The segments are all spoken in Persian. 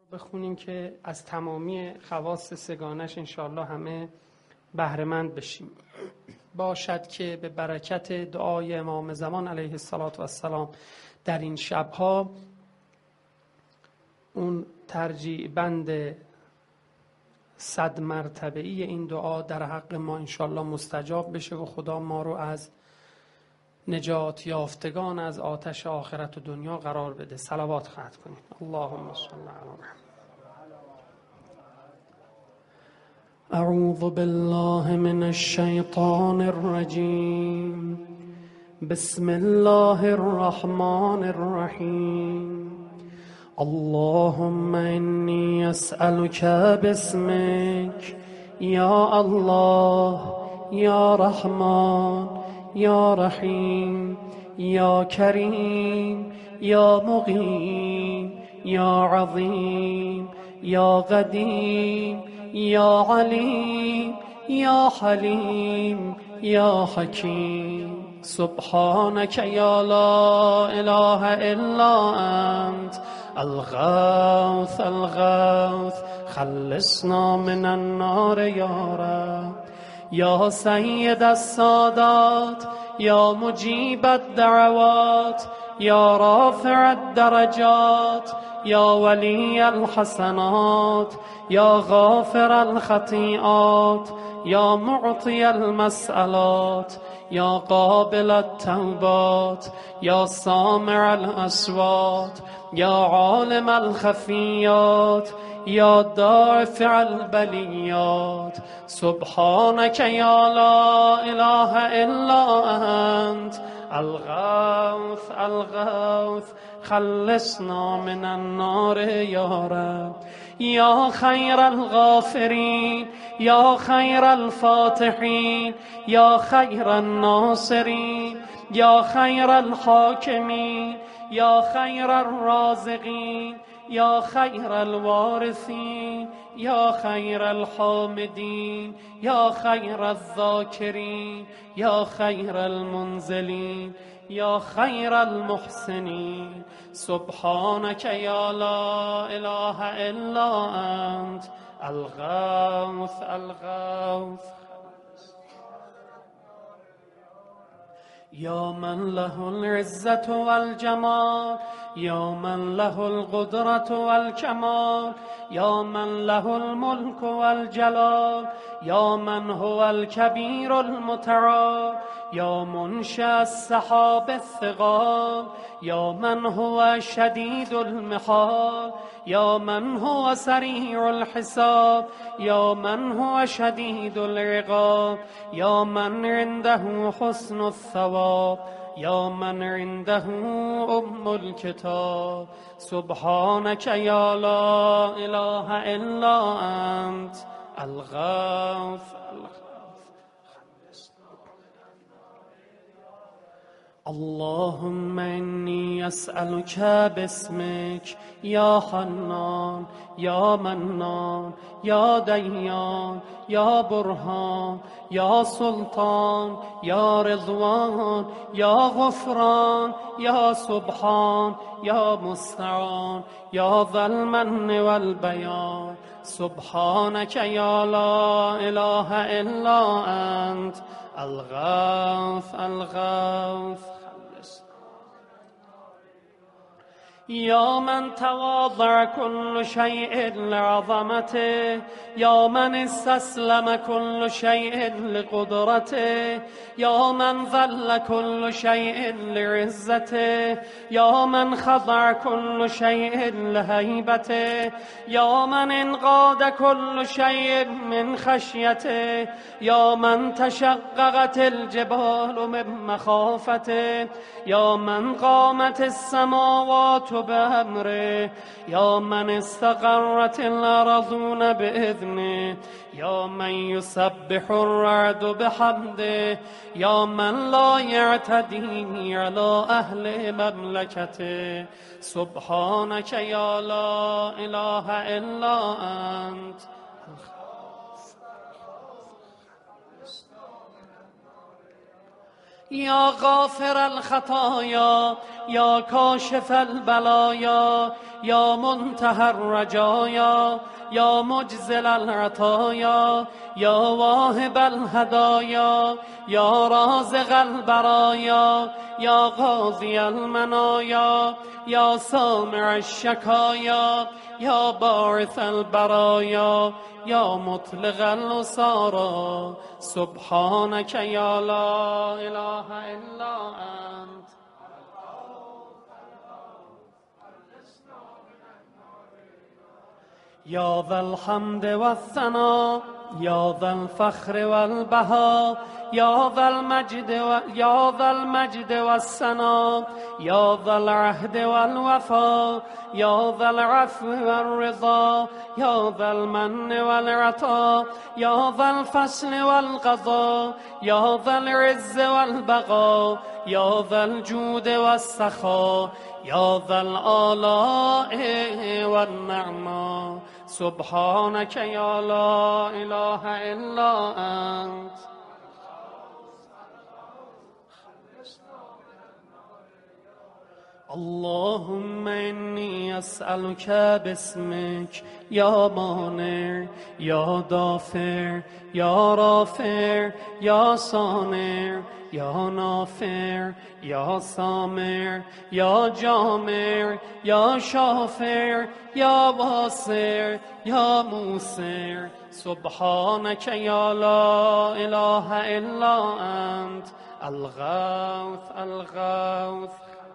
بخونیم که از تمامی خواص سگانش انشاءالله همه بهره‌مند بشیم. باشد که به برکت دعای امام زمان علیه السلام در این شبها اون ترجیع بند 100 مرتبه‌ای این دعا در حق ما انشاءالله مستجاب بشه و خدا ما رو از نجات یافتگان از آتش آخرت و دنیا قرار بده. صلوات ختم کنیم. اللهم صل علی محمد. اعوذ بالله من الشیطان الرجیم. بسم الله الرحمن الرحیم. اللهم انی اسألك باسمك یا الله یا رحمان یا رحیم یا کریم یا مقیم یا عظیم یا قدیم یا علیم یا حلیم یا حکیم. سبحانك یا لا اله الا انت الغوث الغوث خلصنا من النار یا رب. یا سید السادات یا مجیب الدعوات یا رافع الدرجات یا ولی الحسنات یا غافر الخطیئات یا معطی المسئلات یا قابل التوبات یا سامع الاصوات یا عالم الخفیات یا دافع البلیات. سبحانك یا لا اله الا انت الغوث الغوث خلصنا من النار یا رب. یا خیر الغافرین یا خیر الفاتحین یا خیر الناصرین یا خیر الحاکمین یا خیر الرازقین یا خیر الوارثین یا خیر الحامدین یا خیر الذاکرین یا خیر المنزلین یا خیر المحسنین. سبحانك یا لا اله الا انت الغوث الغوث. یا من له العزة والجمال یا من له القدرة والکمال یا من له الملك والجلال یا من هو الكبير المتعال یا منشأ السحاب الثقال یا من هو شدید المحال یا من هو سریع الحساب یا من هو شدید العقاب یا من عنده حسن الثواب یا من عنده الکتاب. سبحانك یا لا اله الا انت الغوث اللهم انی اسألك باسمك یا حنان یا منان یا دیان یا برهان یا سلطان یا رضوان یا غفران یا سبحان یا مستعان یا ذا المن والبیان. سبحانك یا لا اله الا انت الغوث الغوث. یا من تواضع كل شيء لعظمته یا من استسلم كل شيء لقدرته یا من ذل كل شيء لعزته یا من خضع كل شيء لهيبته یا من انقاد كل شيء من خشيته یا من تشققت الجبال من مخافته یا من قامت السماوات بأمره یا من استقرت الأرضون بإذنه یا من يسبح الرعد بحمده یا من لا يعتدي على أهل مملكته. سبحانك یا لا إله إلا أنت یا غافر الخطایا یا کاشف البلایا یا منتهى الرجایا یا مجزل العطایا یا واهب الهدایا یا رازق البرایا یا قاضی المنایا یا سامع الشکایا یا باعث البرایا یا مطلق الاسارا سبحانك یا لا اله الا انت. یا ذا الحمد والثناء یا ذا الفخر والبهاء یا ذا المجد والثناء یا ذا العهد والوفا یا ذا العفو والرضا یا ذا المن والعطاء یا ذا الفصل والقضاء یا ذا العز والبقاء یا ذا الجود والسخاء یا ذا الآلاء والنعماء سبحانك یا لا اله الا انت. اللهم إني أسألك باسمك يا مانع يا دافع يا رافع يا صانع يا نافع يا سامع يا جامع يا شافع يا واسع يا موسع سبحانك يا لا إله إلا أنت الغوث الغوث.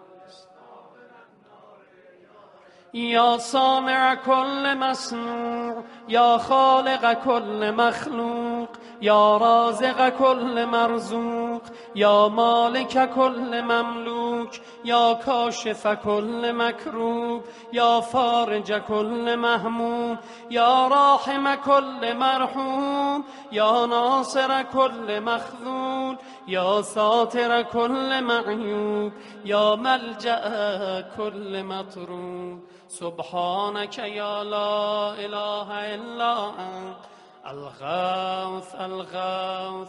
یا سامع كل مصنوع یا خالق كل مخلوق یا رازق كل مرزوق یا مالک كل مملوک یا کاشف كل مکروب یا فارج كل مهموم یا راحم كل مرحوم یا ناصر كل مخذول یا ساتر كل معیوب یا ملجأ كل مطروب سبحانك يا لا إله إلا أنت الغوث الغوث.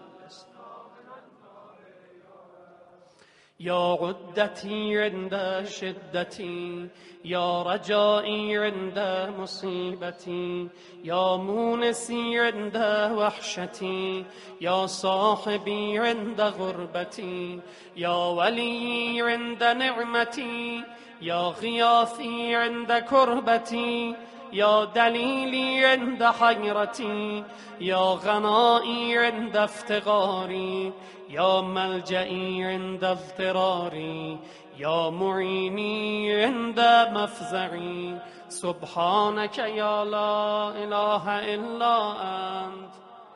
يا عدتي عند شدتي يا رجائي عند مصيبتي يا مونسي عند وحشتي يا صاحبي عند غربتي يا ولي عند نعمتي يا غياثي عند كربتي يا دليلي عند حيرتي يا غنائي عند افتقاري يا ملجئي عند اضطراري يا معيني عند مفزعي سبحانك يا لا إله إلا أنت.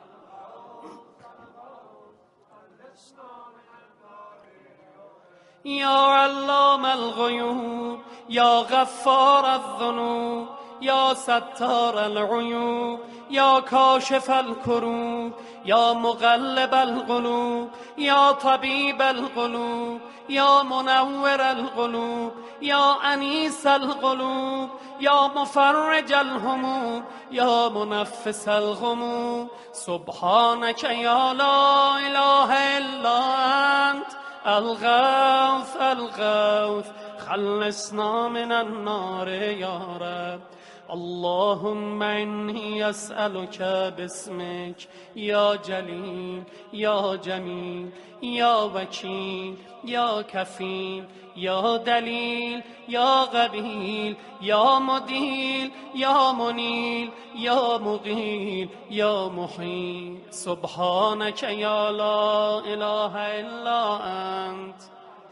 يا علام الغيوب يا غفار الذنوب يا ستار العيوب يا كاشف الكروب يا مقلب القلوب يا طبيب القلوب يا منور القلوب يا أنيس القلوب يا مفرج الهموم يا منفس الغموم سبحانك يا لا إله إلا أنت الغوث الغوث خلصنا من النار يا رب. اللهم إني أسألك باسمك يا جليل يا جميل يا وكيل يا كفيل يا دليل يا قبيل يا مديل يا منيل يا مغيل يا محيل سبحانك يا لا إله إلا أنت.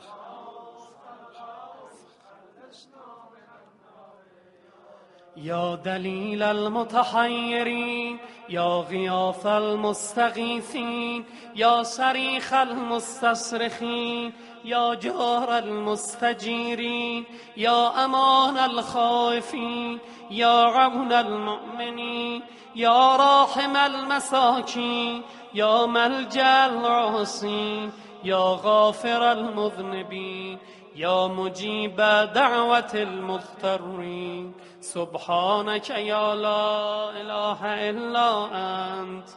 يا دليل المتحيرين يا غياث المستغيثين يا صريخ المستصرخين يا جار المستجيرين يا أمان الخائفين يا عون المؤمنين يا راحم المساكين يا ملجأ العاصين يا غافر المذنبين يا مجيب دعوة المضطرين سبحانك يا لا إله إلا أنت.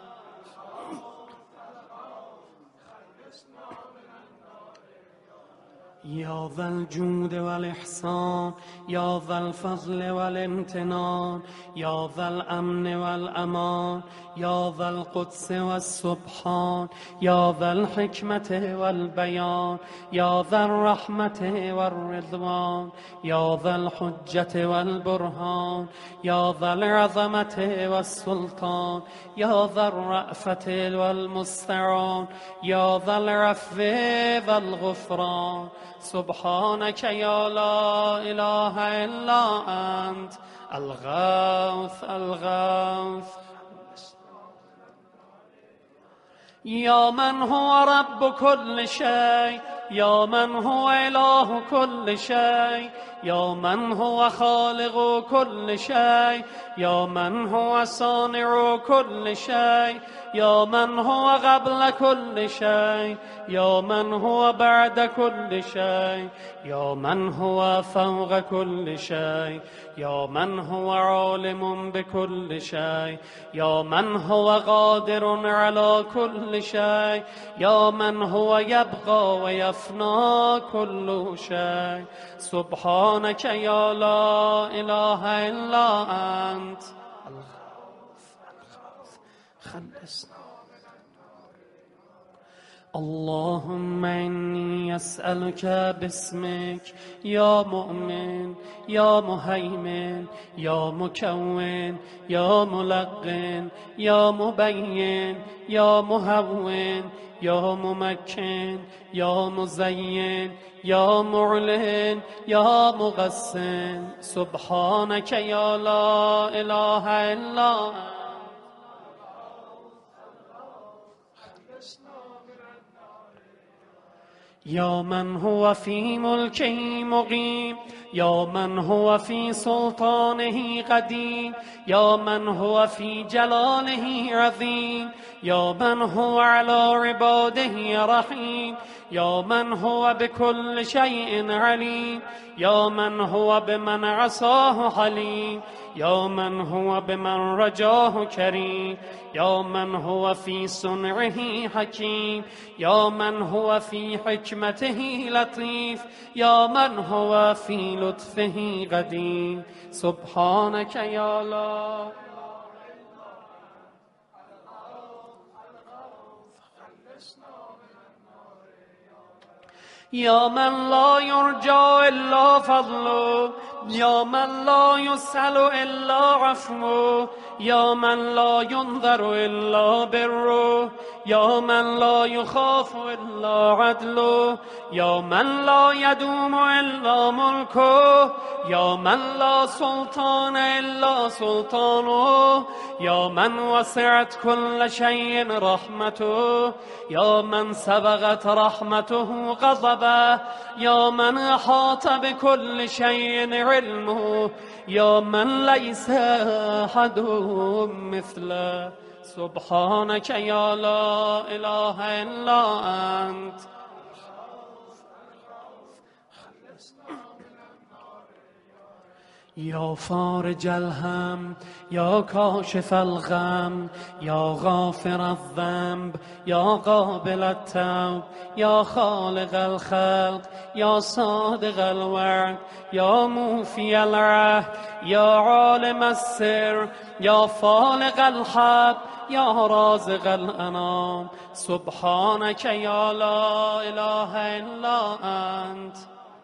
يا ذا الجود والإحسان يا ذا الفضل والامتنان يا ذا الأمن والأمان يا ذا القدس والسبحان يا ذا الحكمة والبيان يا ذا الرحمة والرضوان يا ذا الحجة والبرهان يا ذا العظمة والسلطان يا ذا الرأفة والمستعان يا ذا العفو والغفران سبحانك يا لا إله إلا أنت الغوث الغوث يا من هو رب كل شيء يا من هو إله كل شيء يا من هو خالق كل شيء يا من هو صانع كل شيء يا من هو قبل كل شيء يا من هو بعد كل شيء يا من هو فوق كل شيء يا من هو عالم بكل شيء يا من هو قادر على كل شيء يا من هو يبقى ويفنى كل شيء سبحانك يا لا إله إلا أنت الغوث خلصنا اللهم إني أسألك باسمك يا مؤمن يا مهيمن يا مكون يا ملقن يا مبين يا مهون يا ممكن يا مزين يا معلن يا مقسم سبحانك يا لا إله إلا أنت يا من هو في ملكه مقيم يا من هو في سلطانه قديم يا من هو في جلاله عظيم يا من هو على عباده رحيم يا من هو بكل شيء عليم يا من هو بمن عصاه حليم يا من هو بمن رجاه كريم يا من هو في صنعه حكيم يا من هو في حكمته لطيف يا من هو في لطفه قدير سبحانك يا لا يا من لا يرجى إلا فضله يا من لا يسأل إلا عفوه يا من لا ينظر إلا بره يا من لا يخاف إلا عدله يا من لا يدوم إلا ملكه يا من لا سلطان إلا سلطانه يا من وسعت كل شيء رحمته يا من سبقت رحمته غضبه يا من أحاط بكل شيء علمه يا من ليس أحد مثله سبحانك يا لا إله إلا أنت يا فارج الهم يا كاشف الغم يا غافر الذنب يا قابل التوب يا خالق الخلق يا صادق الوعد يا موفي العهد يا عالم السر يا فالق الحب يا رازق الأنام سبحانك يا لا إله إلا أنت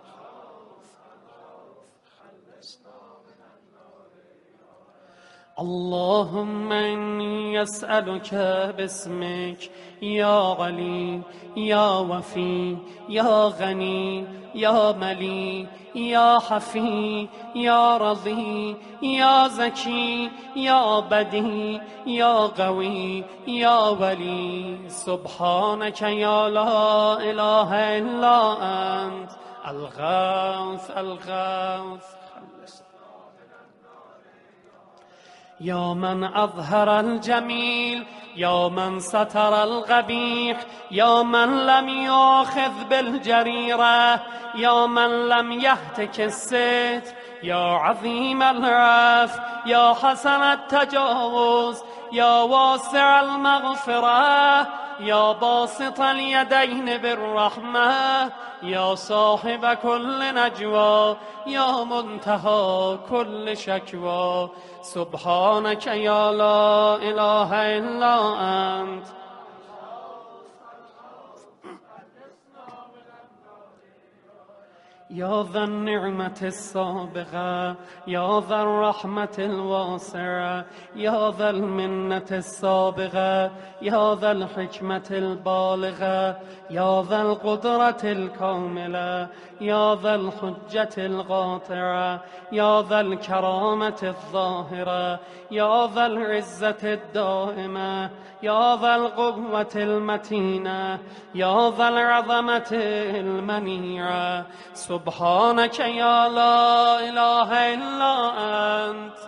اللهم إني أسألك باسمك يا علي يا وفي يا غني يا ملي يا حفي يا رضي يا زكي يا بدي يا قوي يا ولي سبحانك يا لا إله إلا أنت الغوث الغوث يا من أظهر الجميل يا من ستر القبيح يا من لم يأخذ بالجريرة يا من لم يهتك الستر يا عظيم العفو يا حسن التجاوز يا واسع المغفرة یا باسط الیدین بالرحمه یا صاحب کل نجوا یا منتهى کل شکوا سبحانک یا لا اله الا انت یا ذا النعمة السابغة یا ذا الرحمة الواسعة یا ذا المنة السابغة یا ذا الحکمة البالغة یا ذا القدرة الكاملة یا ذا الحجة القاطعة یا ذا الكرامة الظاهرة یا ذا العزة الدائمة یا ذا القوة المتينة یا ذا العظمة المنيعة سبحانك يا لا إله إلا أنت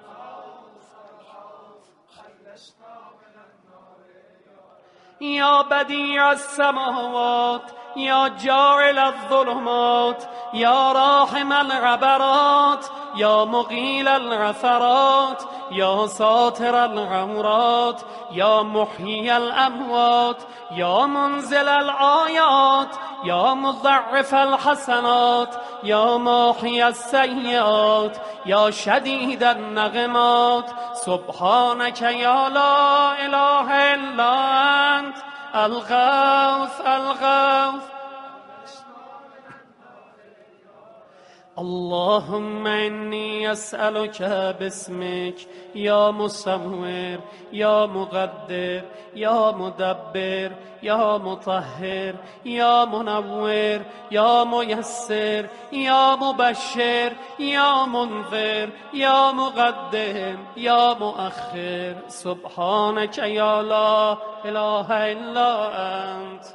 يا بديع السماوات يا جاعل الظلمات يا راحم العبرات يا مقيل العثرات يا ساتر العورات يا محيي الأموات يا منزل الآيات يا مضعف الحسنات يا ماحي السيئات يا شديد النغمات سبحانك يا لا إله إلا أنت الغوث الغوث اللهم إني أسألك باسمك يا مصور يا مقدر يا مدبر يا مطهر يا منور يا ميسر يا مبشر يا منذر يا مقدم يا مؤخر سبحانك يا لا إله إلا أنت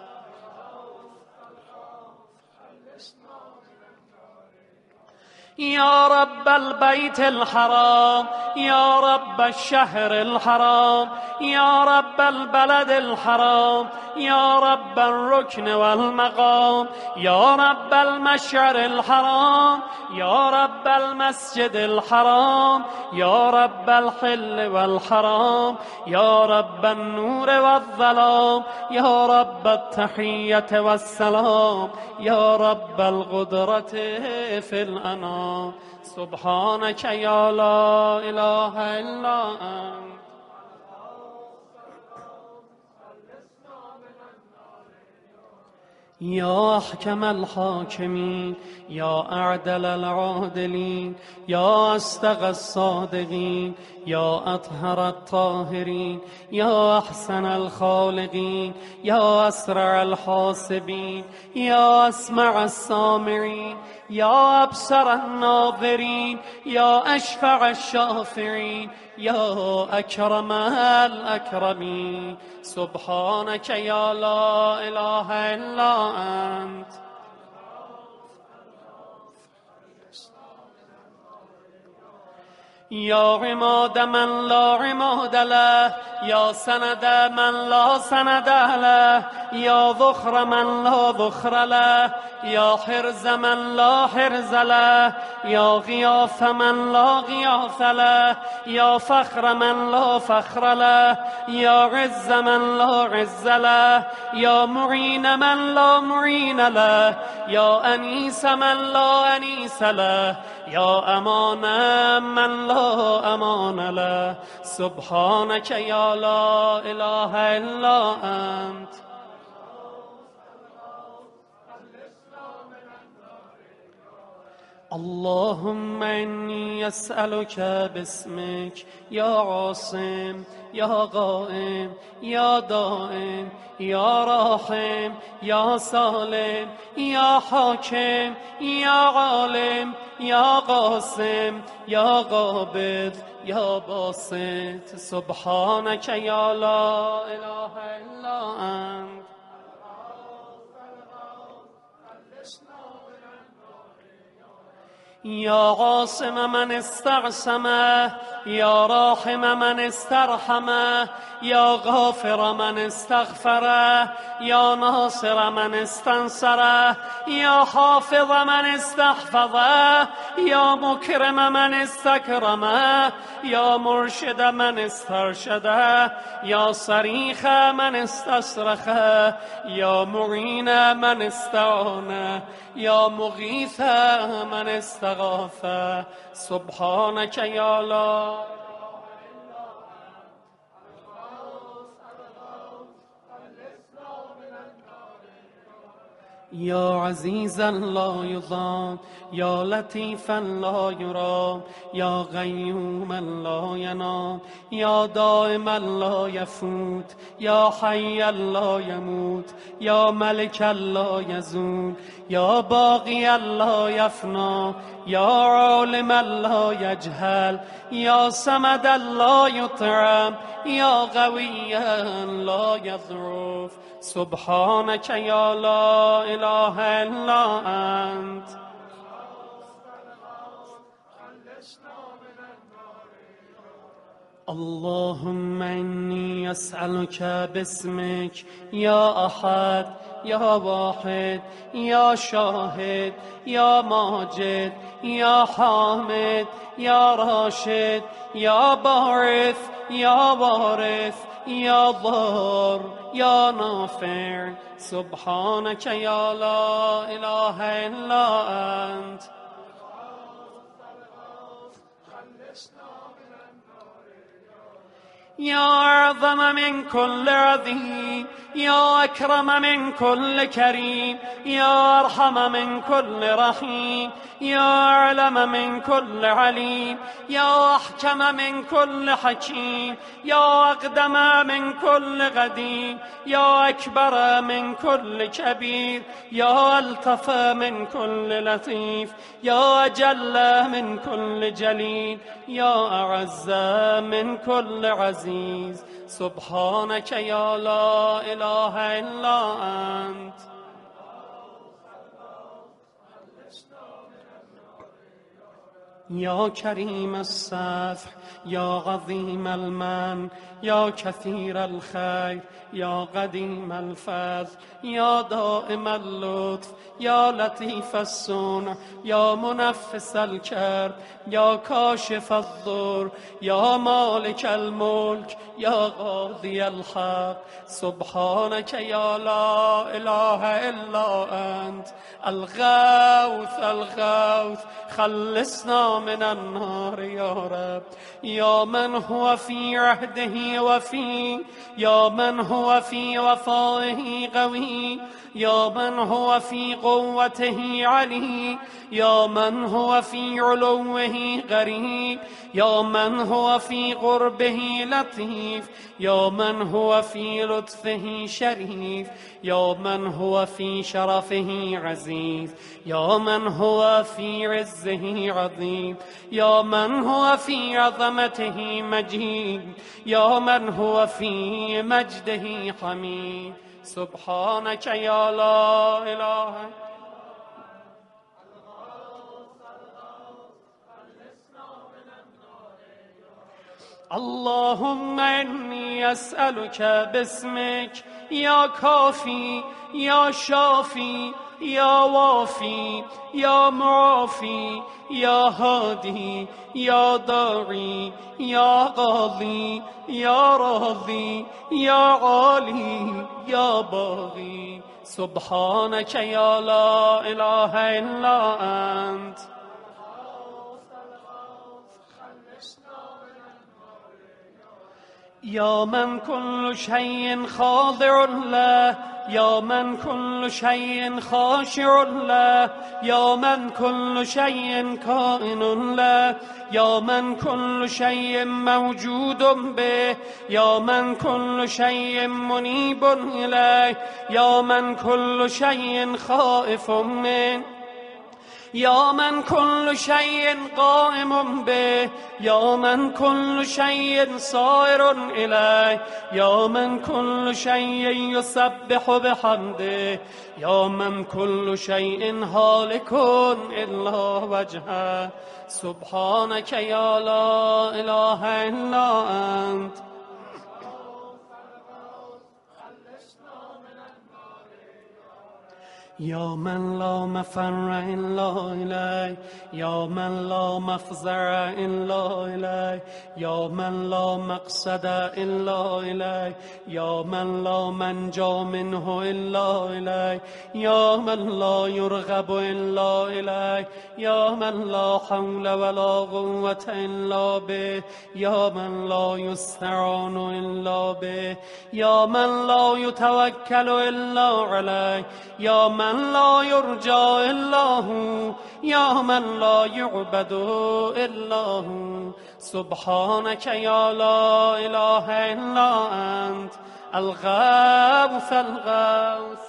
يا رب البيت الحرام يا رب الشهر الحرام يا رب البلد الحرام يا رب الركن والمقام يا رب المشعر الحرام يا رب المسجد الحرام يا رب الحل والحرام يا رب النور والظلام يا رب التحية والسلام يا رب القدرة في الأنام سبحانك يا لا إله إلا أنت يا أحكم الحاكمين يا أعدل العادلين يا أصدق الصادقين يا أطهر الطاهرين يا أحسن الخالقين يا أسرع الحاسبين يا أسمع السامعين يا أبصر الناظرين يا أشفع الشافعين يا أكرم الأكرمين سبحانك يا لا إله إلا أنت يا عماد من لا عماد له يا سند من لا سند له يا ذخر من لا ذخر له يا حرز من لا حرز له يا غياث من لا غياث له يا فخر من لا فخر له يا عز من لا عز له يا معين من لا معين له يا أنيس من لا أنيس له يا أمان من لا أمان له سبحانك يا لا إله إلا أنت اللهم إني أسألك باسمك يا عاصم يا قائم يا دائم يا راحم يا سالم يا حاكم يا عالم يا قاسم يا قابض يا باسط سبحانك يا لا إله إلا أنت یا عاصم من استعصمه یا راحم من استرحمه یا غافر من استغفره یا ناصر من استنصره یا حافظ من استحفظه یا مکرم من استکرمه یا مرشد من استرشده یا صریخ من استصرخه یا معین من استعانه یا مغیث من استغاثه سبحانك یا لا یا عزیزا لا یضام یا لطیفا لا یرام یا قیوما لا ینام یا دائما لا یفوت یا حیا لا یموت یا ملکا لا یزول یا باقیا لا یفنا یا عالما لا یجهل یا صمدا لا یطعم یا قویا لا یضعف سبحانك یا لا اله الا انت اللهم إني أسألك باسمك يا أحد يا واحد يا شاهد يا ماجد يا حامد يا راشد يا باعث يا وارث يا ضار يا نافع سبحانك يا لا إله إلا أنت يا أعظم من كل عظيم يا أكرم من كل كريم يا أرحم من كل رحيم يا أعلم من كل عليم يا أحكم من كل حكيم يا أقدم من كل قديم يا أكبر من كل كبير يا ألطف من كل لطيف يا أجل من كل جليل يا أعز من كل عزيز سبحانك يا لا إله إلا أنت يا كريم السفح يا عظيم المن يا كثير الخير يا قديم الفضل يا دائم اللطف يا لطيف الصنع يا منفس الكرب يا كاشف الضر يا مالك الملك يا قاضي الحق سبحانك يا لا إله إلا أنت الغوث الغوث خلصنا من النار يا رب يا من هو في عهده وفي يا من هو في وفائه قوي يا من هو في قوته علي يا من هو في علوه غريب يا من هو في قربه لطيف يا من هو في لطفه شريف يا من هو في شرفه عزيز يا من هو في عزه عظيم يا من هو في عظمته مجيد يا من هو في مجده حميد سبحانك يا لا إله اللهم إني أسألك باسمك يا كافي يا شافي يا وافي يا معافي يا هادي يا داعي يا قاضي يا راضي يا عالي يا باغي سبحانك يا لا إله إلا أنت يا من كل شيء خاضع له يا من كل شيء خاشع له يا من كل شيء كائن له يا من كل شيء موجود به يا من كل شيء منيب إليه يا من كل شيء خائف منه یا من کل شیء قائم به، یا من کل شیء سائر الیه، یا من کل شیء یسبح بحمده، یا من کل شیء هالک الا وجهه، سبحانك یا لا اله الا انت. یا من لا مفر الا الیه، یا من لا مفزع الا الیه، یا من لا مقصد الا الیه، یا من لا منجا منه الا الیه، یا من لا یرغب الا الیه، یا من لا حول ولا قوة الا به، یا من لا یستعان الا به، یا من لا یتوکل الا علیه، یا من لا یرجى الا هو، یا من لا یعبد الا هو، سبحانك یا لا اله الا انت الغوث الغوث.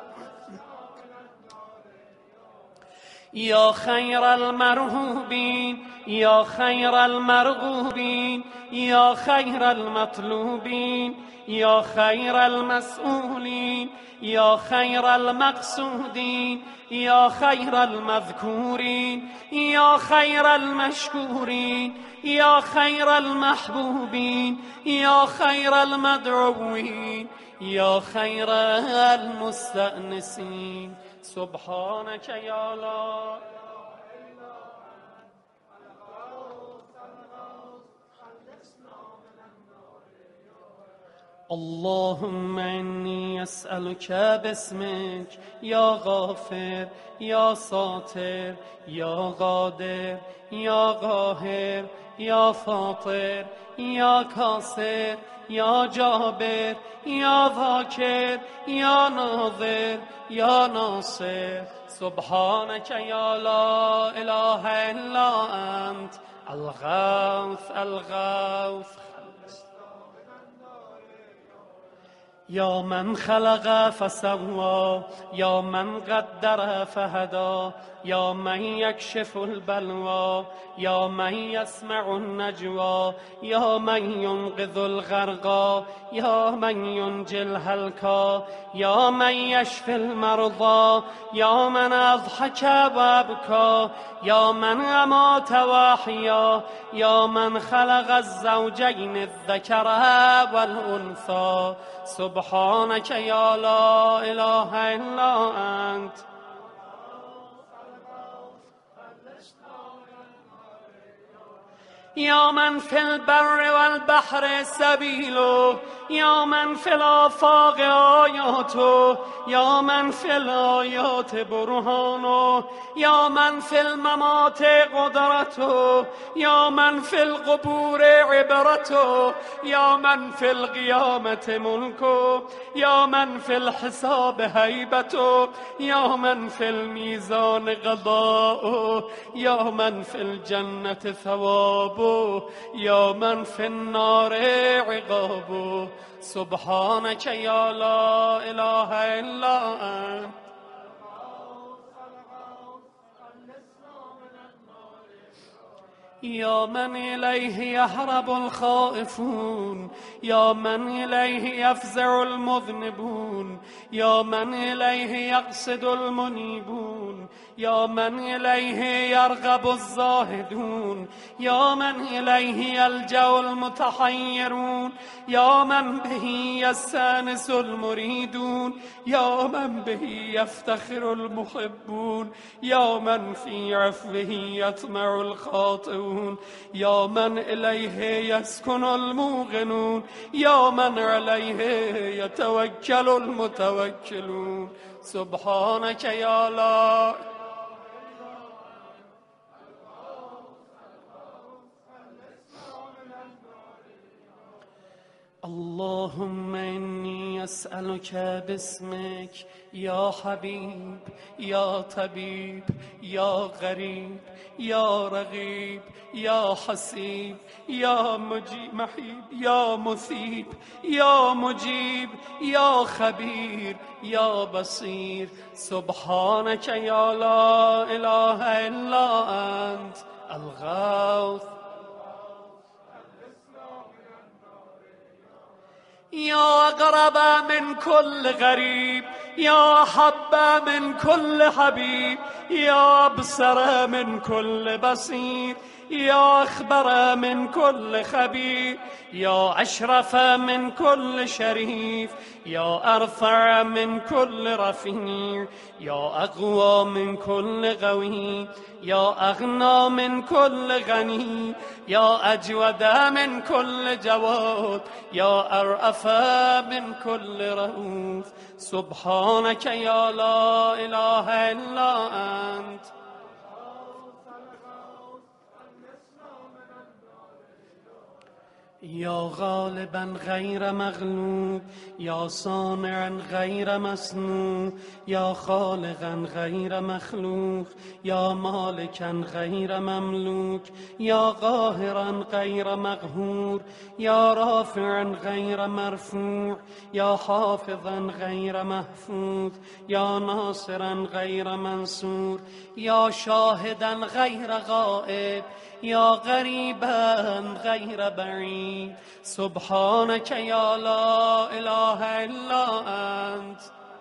یا خیر المرهوبین، یا خیر المرغوبین، یا خیر المطلوبین، یا خیر المسئولین، یا خیر المقصودین، یا خیر المذکورین، یا خیر المشکورین، یا خیر المحبوبین، یا خیر المدعوین، یا خیر المستأنسین، سبحانك یا لا. اللهم إني أسألك باسمك يا غافر يا ساتر يا قادر يا قاهر يا فاطر يا كاسر يا جابر يا ذاكر يا ناظر يا ناصر، سبحانك يا لا إله إلا أنت الغوث الغوث. یا من خلق فسوا، یا من قدر فهدا، یا من یکشف البلوا، یا من یسمع النجوا، یا من ینقذ الغرقا، یا من ینجی الهلکا، یا من یشفی المرضا، یا من اضحک و ابکا، یا من امات و احیا، یا من خلق الزوجین الذکر والانثی، سبحانك یا لا اله الا انت. یا من فی البر والبحر سبیله، یا من فی الآفاق آیاته، یا من فی الآیات برهانه، یا من فی الممات قدرته، یا من فی القبور عبرته، یا من فی القیامت ملکه، یا من فی الحساب هیبته، یا من فی المیزان قضاءه، یا من فی الجنة ثوابه، یا من فی النار عقابه، سبحانك یا لا اله الا انت. یا من الیه یهرب الخائفون، یا من الیه یفزع المذنبون، یا من الیه یقصد المنیبون، یا من الیه یرغب الزاهدون، یا من الیه یلجأ المتحیرون، یا من به یستأنس المریدون، یا من به یفتخر المحبون، یا من فی عفوه یطمع الخاطئون، یا من الیه یسکن الموقنون، یا من علیه یتوکل المتوکلون، سبحانك یا لا. اللهم إني أسألك باسمك يا حبيب يا طبيب يا غريب يا رغيب يا حسيب يا محيب يا مثيب يا مجيب يا خبير يا بصير سبحانك يا لا إله إلا أنت الغوث يا أقرب من كل غريب يا أحب من كل حبيب يا أبصر من كل بصير يا أخبر من كل خبير يا أشرف من كل شريف يا أرفع من كل رفيع يا أقوى من كل قوي يا أغنى من كل غني يا أجود من كل جواد يا أرأف من كل رؤوف سبحانك يا لا إله إلا أنت يا غالبا غير مغلوب يا صانعا غير مصنوع يا خالقا غير مخلوق يا مالكا غير مملوك يا قاهرا غير مقهور يا رافعا غير مرفوع يا حافظا غير محفوظ يا ناصرا غير منصور يا شاهدا غير غائب يا غريبا غير بعيد سبحانك يا لا إله إلا أنت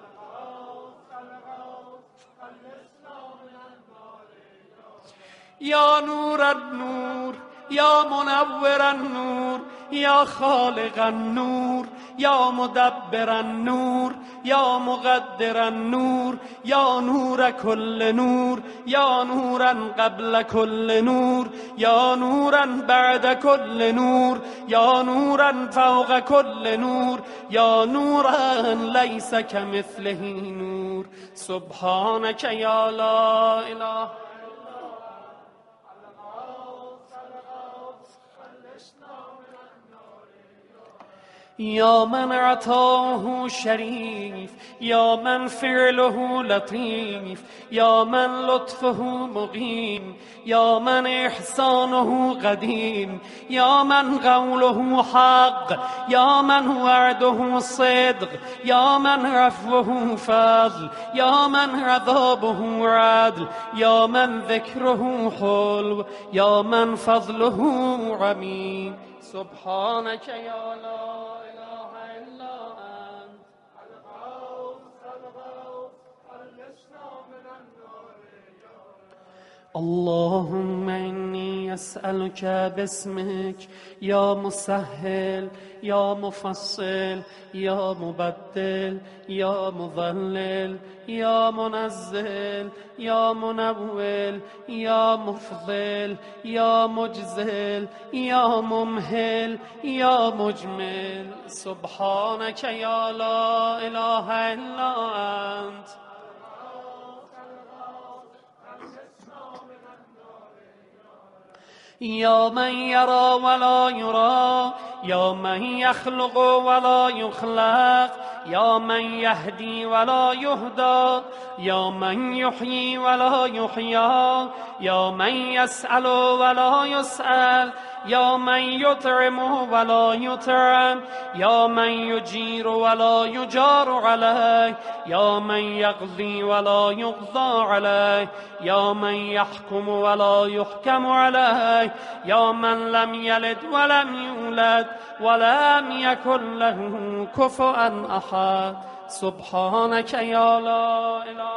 يا نور النور يا منور النور يا خالق النور يا مدبر النور يا مقدر النور يا نور كل نور يا نورا قبل كل نور يا نورا بعد كل نور يا نورا فوق كل نور يا نورا ليس كمثله نور سبحانك يا لا إله يا من عطاه شريف يا من فعله لطيف يا من لطفه مقيم يا من إحسانه قديم يا من قوله حق يا من وعده صدق يا من عفوه فضل يا من عذابه عدل يا من ذكره حلو يا من فضله عميم سبحانك يا لا إله إلا أنت اللهم إني أسألك باسمك يا مسهل يا مفصل يا مبدل يا مضلل يا منزل يا منول يا مفضل يا مجزل يا ممهل يا مجمل سبحانك يا لا إله إلا أنت يا من يرى ولا يرى يا من يخلق ولا يخلق يا من يهدي ولا يهدى يا من يحيي ولا يحيى يا من يسأل ولا يسأل يا من يطعم ولا يطعم يا من يجير ولا يجار عليه يا من يقضي ولا يقضى عليه يا من يحكم ولا يحكم عليه يا من لم يلد ولم يولد ولم يكن له كفوا أحد سبحانك يا لا إله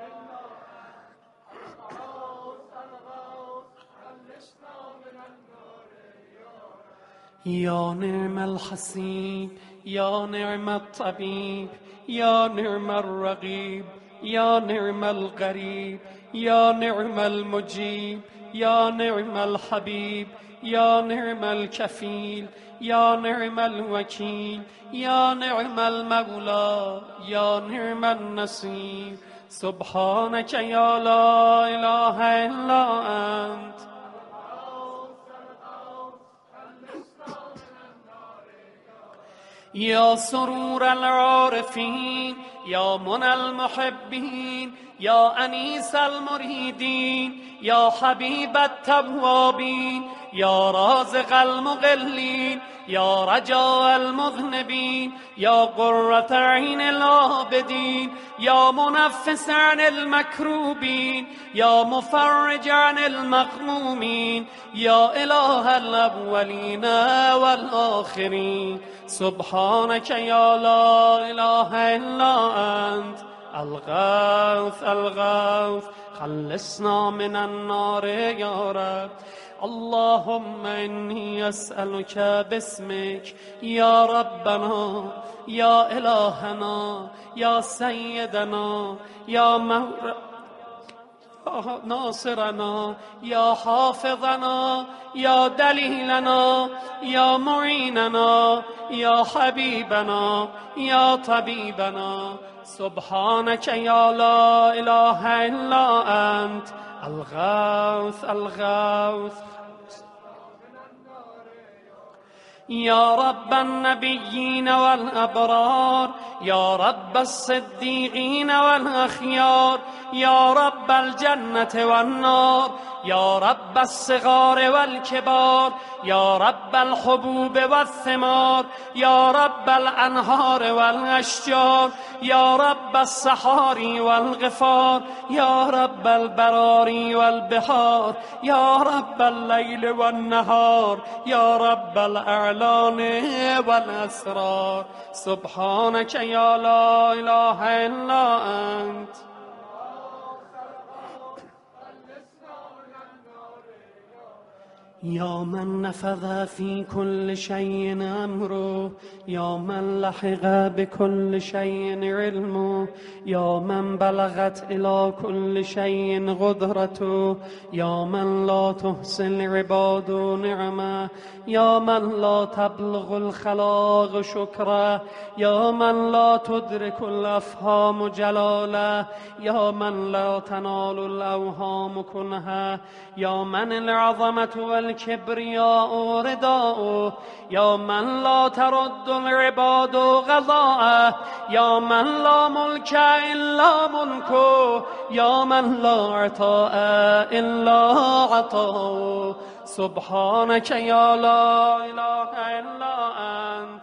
يا نعم الحسيب يا نعم الطبيب يا نعم الرقيب يا نعم القريب يا نعم المجيب يا نعم الحبيب يا نعم الكفيل يا نعم الوكيل يا نعم المولى يا نعم النصير سبحانك يا لا إله إلا أنت یا سرور العارفین یا منى المحبین یا انیس المریدین یا حبیب التوابین یا رازق المقلین یا رجاء المذنبین یا قرة عین العابدین یا منفس عن المکروبین یا مفرج عن المغمومین یا اله الاولین والآخرین سبحانك یا لا اله الا انت الغوث الغوث خلصنا من النار یا رب. اللهم إني أسألك باسمك يا ربنا يا إلهنا يا سيدنا يا ناصرنا يا حافظنا يا دليلنا يا معيننا يا حبيبنا يا طبيبنا سبحانك يا لا إله إلا أنت الغوث الغوث يا رب النبيين والأبرار يا رب الصديقين والأخيار يا رب الجنة والنار يا رب الصغار والكبار يا رب الحبوب والثمار يا رب الأنهار والأشجار يا رب الصحاري والغفار يا رب البراري والبحار يا رب الليل والنهار يا رب الأعلان والأسرار سبحانك يا لا إله إلا أنت يا من نفذ في كل شيء أمره يا من لحق بكل شيء علمه يا من بلغت إلى كل شيء قدرته يا من لا تحصي العباد نعمه يا من لا تبلغ الخلاق شكره يا من لا تدرك الأفهام جلاله يا من لا تنال الأوهام كنها يا من العظمة والكبرياء رداء يا من لا ترد العباد غضاءه يا من لا ملك إلا ملكه يا من لا عطاء إلا عطاء سبحانك يا لا إله إلا أنت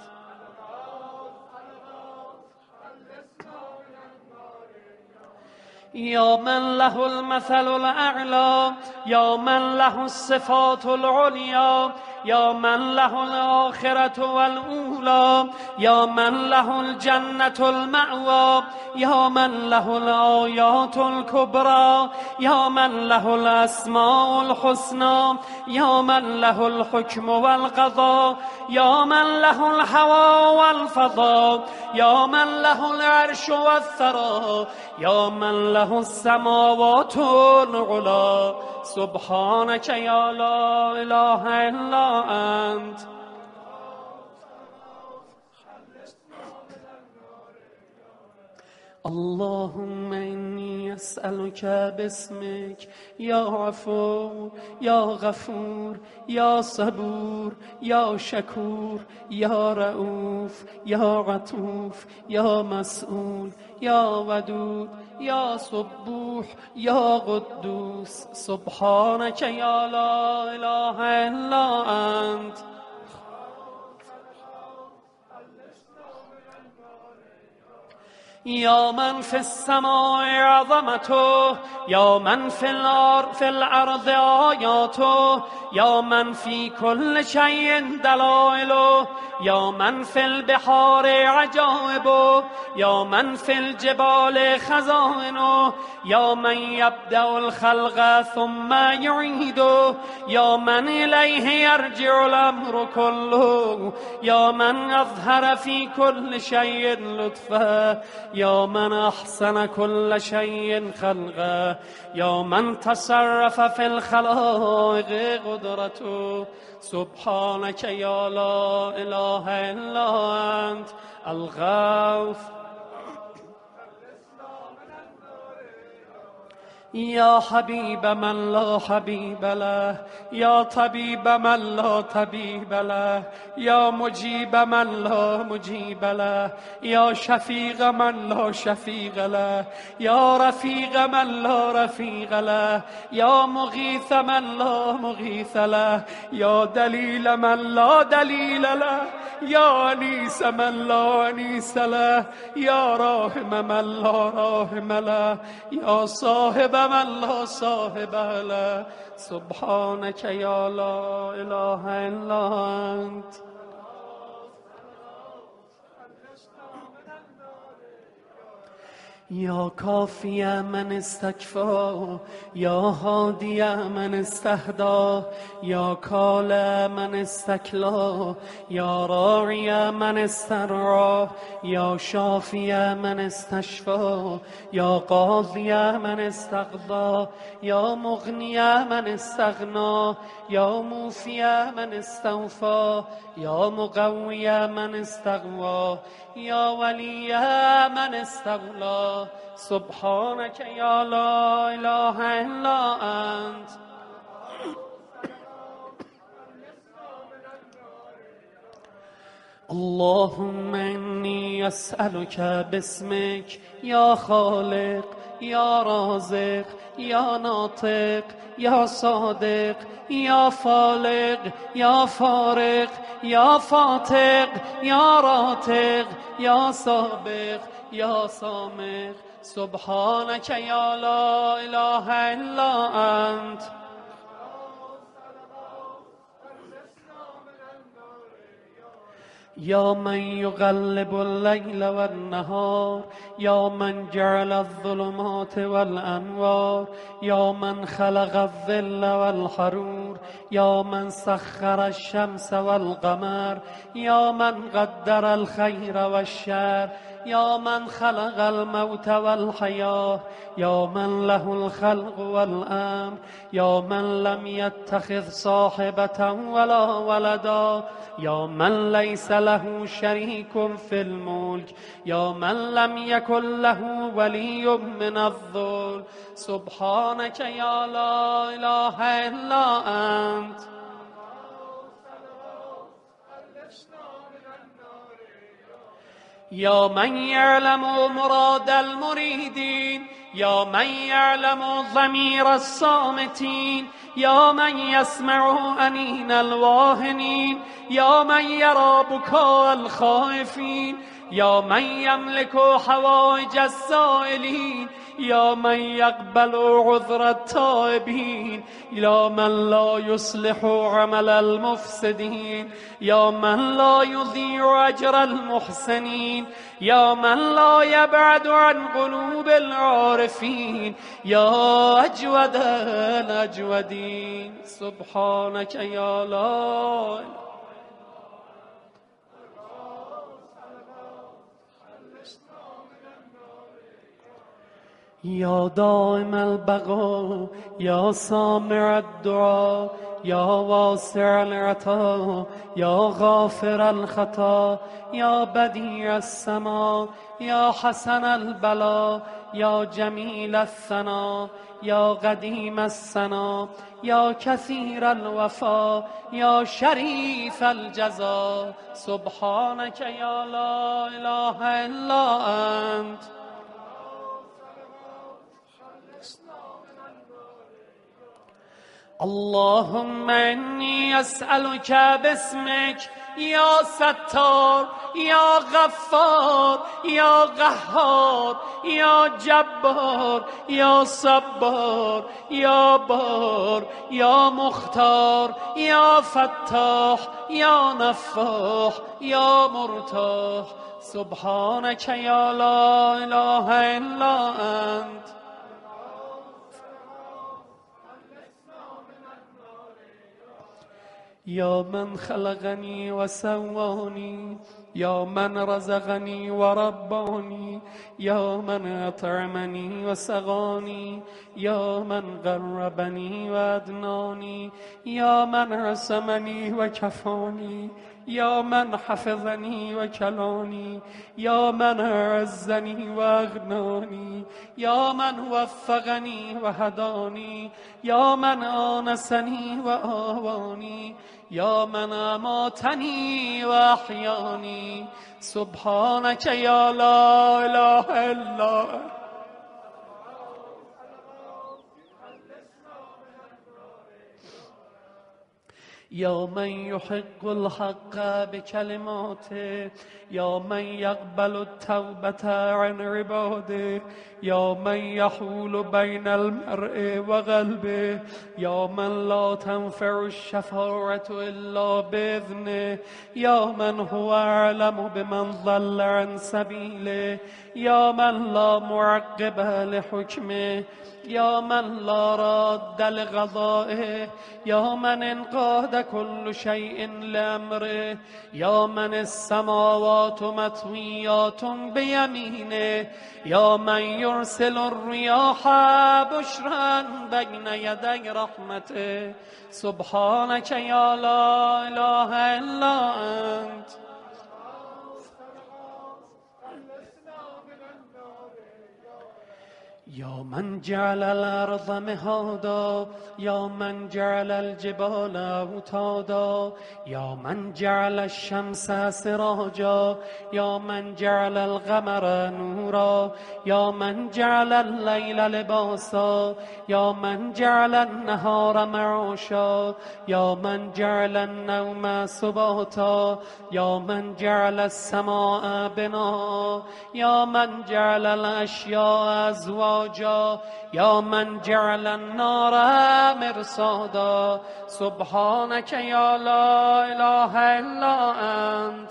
يا من له المثل الأعلى يا من له الصفات العليا يا من له الآخرة والأولى يا من له الجنة المأوى يا من له الآيات الكبرى يا من له الأسماء الحسنى يا من له الحكم والقضاء يا من له الهوى والفضاء يا من له العرش والثرى يا من له السماوات العلى سبحانك يا لا إله إلا أنت اللهم إني أسألك باسمك يا عفو يا غفور يا صبور يا شكور يا رؤوف يا عطوف يا مسؤول يا ودود يا صبوح يا قدوس سبحانك يا لا إله إلا أنت يا من في السماء عظمته يا من في الأرض آياته يا من في كل شيء دلائله يا من في البحار عجائبه يا من في الجبال خزائنه يا من يبدأ الخلق ثم يعيده يا من إليه يرجع الأمر كله يا من أظهر في كل شيء لطفه يا من أحسن كل شيء خلقه يا من تصرف في الخلائق قدرته سبحانك يا لا إله إلا أنت الغوث یا حبیب من لا حبیب له، یا طبیب من لا طبیب له، یا مجیب من لا مجیب له، یا شفیق من لا شفیق له، یا رفیق من لا رفیق له، یا مغیث من لا مغیث له، یا دلیل من لا دلیل له، یا انیس من لا انیس له، یا راحم من لا راحم له، یا صاحب من لا صاحب له. سبحانك یا لا اله الا انت. یا کافی من استکفا، یا هادی من استهدا، یا کال من استکلا، یا راعی من استرعا، یا شافی من استشفا، یا قاضی من استقضا، یا مغنی من استغنا، یا موفی من استوفا، یا مقوی من استقوا، یا ولی من استولا. سبحانك یا لا اله الا انت. اللهم انی اسألك باسمك یا خالق، یا رازق، یا ناطق، یا صادق، یا فالق، یا فارق، یا فاتق، یا راتق، یا سابق، یا سامق. سبحانك یا لا اله الا انت. یا من یقلب اللیل والنهار، یا من جعل الظلمات والانوار، یا من خلق الظل والحرور، یا من سخر الشمس والقمر، یا من قدر الخیر والشر، یا من خلق الموت والحیاه، یا من له الخلق والامر، یا من لم يتخذ صاحبة ولا ولدا، یا من لیس له شریک فی الملک، یا من لم یکن له ولی من الذل. سبحانك یا لا اله الا انت. یا من یعلم مراد المریدین، یا من یعلم ضمیر الصامتین، یا من یسمع انین الواهنین، یا من یری بکاء الخائفین، یا من یملک حوائج السائلین، یا من یقبل عذر التائبین، یا من لا یصلح عمل المفسدین، یا من لا یضیع اجر المحسنین، یا من لا یبعد عن قلوب العارفین، یا اجود الاجودین. سبحانك یا لا. یا دائم البقا، یا سامع الدعا، یا واسع العطا، یا غافر الخطا، یا بدیع السما، یا حسن البلا، یا جمیل الثنا، یا قدیم الثنا، یا کثیر الوفا، یا شریف الجزا. سبحانك یا لا اله الا انت. اللهم انی اسألك باسمك یا ستار، یا غفار، یا قهار، یا جبار، یا صبار، یا بار، یا مختار، یا فتاح، یا نفاح، یا مرتاح. سبحانك یا لا اله الا انت. یا من خلقنی و سوانی، یا من رزقنی و ربانی، یا من اطعمنی و سقانی، یا من قربنی و ادنانی، یا من رسمنی و کفانی، یا من حفظنی و کلانی، یا من اعزنی و اغنانی، یا من وفقنی و هدانی، یا من آنسنی و آوانی، یا من اماتنی و احیانی. سبحانک یا لا اله الا یا من يحق الحق بكلماته، یا من يقبل التوبة عن عباده، یا من يحول بين المرء وقلبه، یا من لا تنفع الشفاعة إلا بإذنه، یا من هو أعلم بمن ضل عن سبيله، یا من لا معقب لحكمه، یا من لا راد لقضائه، یا من انقاد كل شيء لأمره، یا من السماوات مطويات بيمينه، یا من يرسل الرياح بشرا بين يدي رحمته. سبحانك یا لا اله الا انت. یا من جعل الارض مهادا، یا من جعل الجبال اوتادا، یا من جعل الشمس سراجا، یا من جعل القمر نورا، یا من جعل الليل لباسا، یا من جعل النهار معاشا، یا من جعل النوم سباتا، یا من جعل السماء بناء، یا من جعل الاشیاء ازواجا، یا من جعل النار مرصادا. سبحانك یا لا اله الا انت.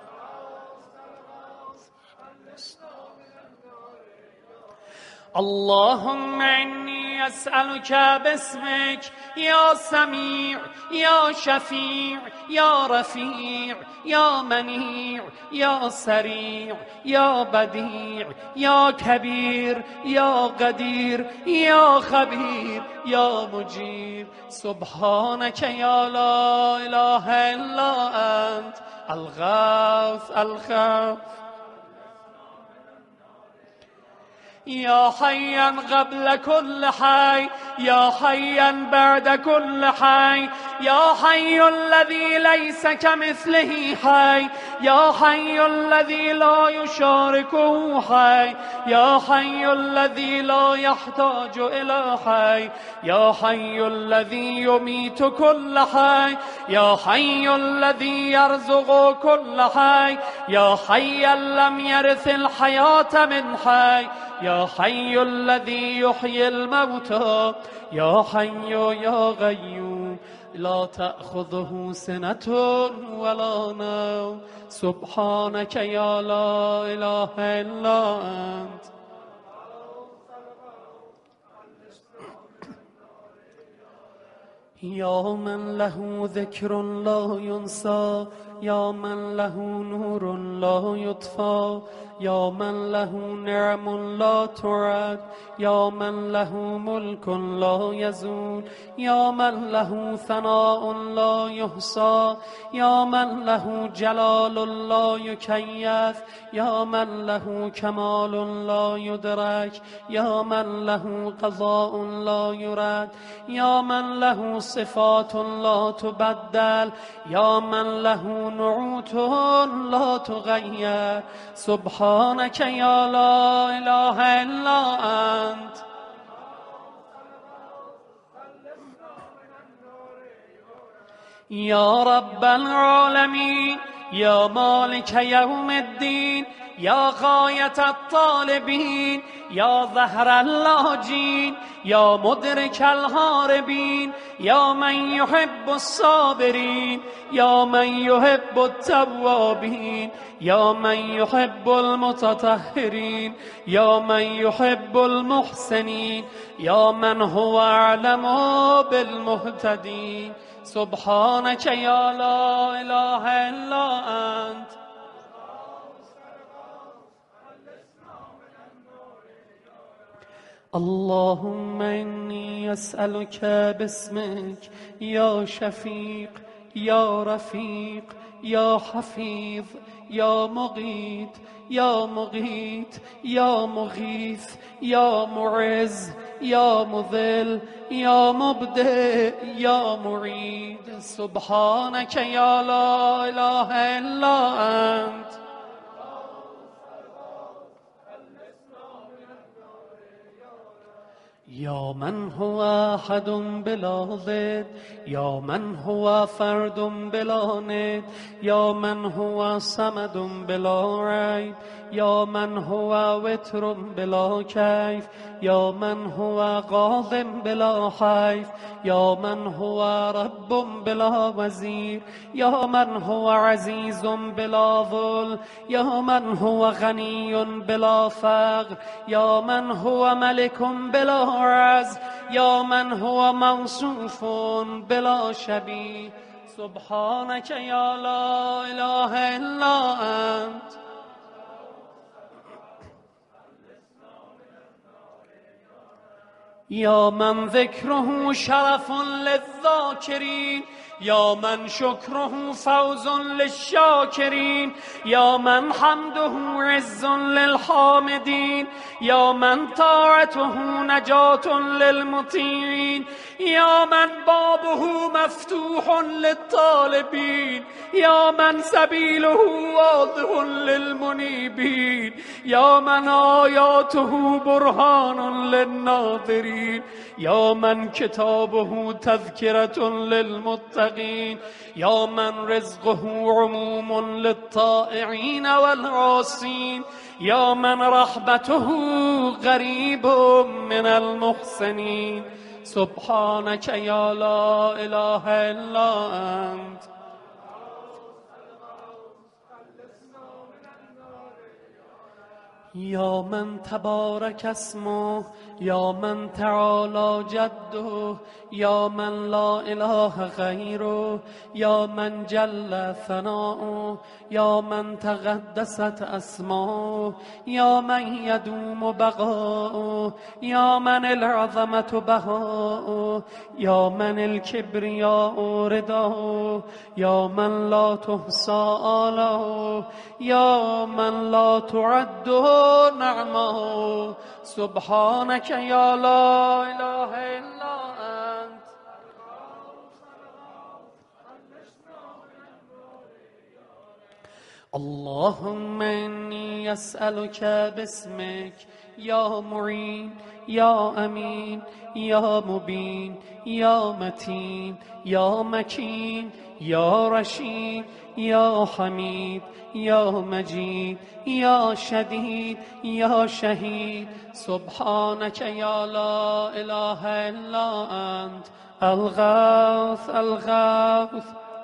اللهم انی اسألك باسمك یا سمیع یا شفیع یا رفیع یا منیع یا سریع یا بدیع یا کبیر یا قدیر یا خبیر یا مجیر. سبحانك یا لا اله الا انت. الغوث الخوف. یا حیا قبل كل حی، یا حیا بعد كل حی، یا حی الذی لیس کمثله حی، یا حی الذی لا یشارکه حی، یا حی الذی لا یحتاج الی حی، یا حی الذی یمیت كل حی، یا حی الذی یرزق كل حی، یا حی لم یرث الحیاة من حی، یا حی الذی یحیی الموتى، یا حی یا قیوم لا تأخذه سنة ولا نوم. سبحانك یا لا اله الا انت. یا من له ذکر لا ینسى، یا من له نور لا یطفى، یا من له نعم لا تعد، یا من له ملک لا یزول، یا من له ثناء لا یحصى، یا من له جلال لا یکیف، یا من له کمال لا یدرک، یا من له قضاء لا یرد، یا من له صفات لا تبدل، یا من له نعوت لا تغیر. سبحانك یا لا اله الا انت. یا رب العالمین، یا مالک یوم الدین، یا غایت الطالبین، یا ظهر اللاجین، یا مدرک الهاربین، یا من یحب الصابرین، یا من یحب التوابین، یا من یحب المتطهرین، یا من یحب المحسنین، یا من هو اعلم بالمهتدین. سبحانك یا لا اله الا انت. اللهم إني أسألك باسمك يا شفيق يا رفيق يا حفيظ يا مغيث يا مغيث يا مغيث يا معز يا مذل يا مبدئ يا معيد سبحانك يا لا إله إلا أنت يا من هو أحد بلا ضد يا من هو فرد بلا ند يا من هو صمد بلا ريب يا من هو وتر بلا كيف يا من هو قاض بلا حيف يا من هو رب بلا وزير يا من هو عزيز بلا ذل يا من هو غني بلا فقر يا من هو ملك بلا عز يا من هو موصوف بلا شبيه سبحانك يا لا إله إلا أنت يا من ذكره شرف للذاكرين يا من شكره فوز للشاكرين يا من حمده عز للحامدين يا من طاعته نجاة للمطيعين يا من بابه مفتوح للطالبين يا من سبيله واضح للمنيبين يا من آياته برهان للناظرين يا من كتابه تذكرة للمتقين يا من رزقه عموم للطائعين والعاصين يا من رحمته غريب من المحسنين سبحانك يا لا إله إلا أنت يا من تبارك اسمه يا من تعالى جده يا من لا إله غيره يا من جل ثناؤه يا من تقدست أسماؤه يا من يدوم بقاؤه يا من العظمة بهاؤه يا من الكبرياء رداؤه يا من لا تحصى آلاؤه يا من لا تعد نعمه سبحانك يا لا إله إلا أنت اللهم إني أسألك باسمك يا معين يا أمين يا مبين يا متين يا مكين يا رشيد يا حميد يا مجيد يا شديد يا شهيد سبحانك يا لا إله إلا أنت الغوث الغوث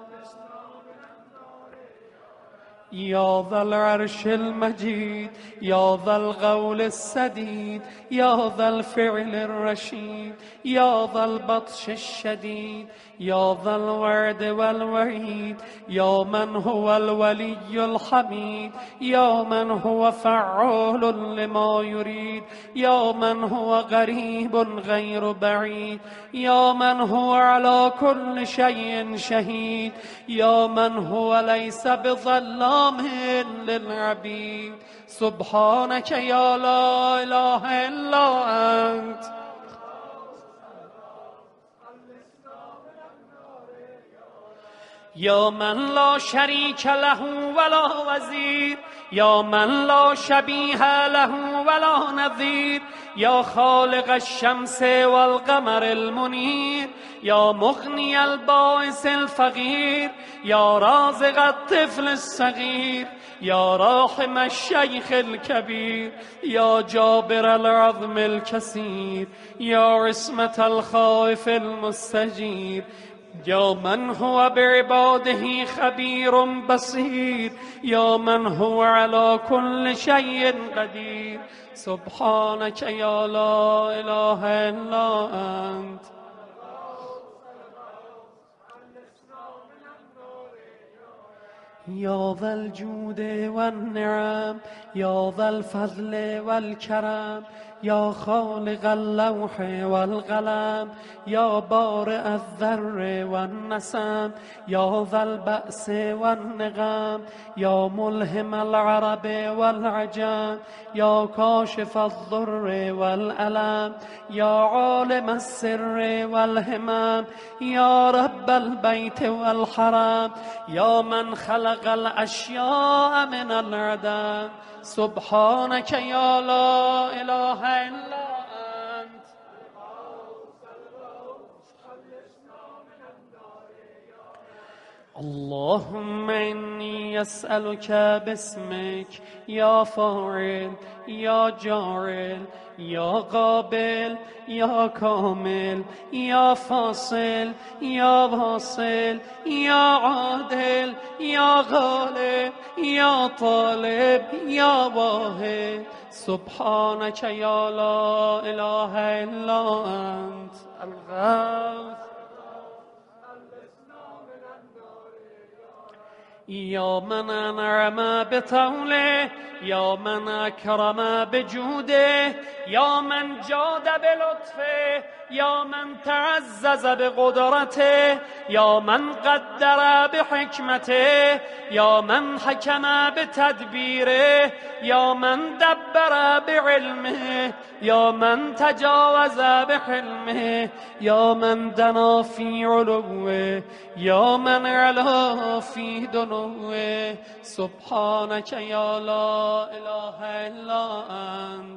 يا ذا العرش المجيد يا ذا القول السديد يا ذا الفعل الرشيد يا ذا البطش الشديد يا ذا الوعد والوعيد يا من هو الولي الحميد يا من هو فعال لما يريد يا من هو قريب غير بعيد يا من هو على كل شيء شهيد يا من هو ليس بظلام للعبيد سبحانك يا لا إله إلا أنت يا من لا شريك له ولا وزير يا من لا شبيه له ولا نظير يا خالق الشمس والقمر المنير يا مغني البائس الفقير يا رازق الطفل الصغير يا راحم الشيخ الكبير يا جابر العظم الكثير يا عصمة الخائف المستجير يا من هو بعباده خبير بصير يا من هو على كل شيء قدير سبحانك يا لا إله إلا أنت يا ذا الجود والنعم يا ذا الفضل والكرم یا خالق اللوح والقلم یا بارئ الذر والنسم یا ذا البأس والنقم یا ملهم العرب والعجم یا کاشف الضر والألم یا عالم السر والهمم یا رب البيت والحرم یا من خلق الاشیاء من العدم سبحانك یا لا اله الا انت. اللهم إني أسألك باسمك يا فاعل يا جاعل يا قابل يا كامل يا فاصل يا واصل يا عادل يا غالب يا طالب يا واحد سبحانك يا لا إله إلا أنت الغوث یا من انعم بطوله یا من اکرم بجوده یا من جاد بلطفه یا من تعزز بقدرته یا من قدر بحکمته یا من حکم بتدبیره یا من دبر بعلمه یا من تجاوز بحلمه یا من دنا فی علوه یا من علا فی دنوه سبحانك یا لا اله الا انت.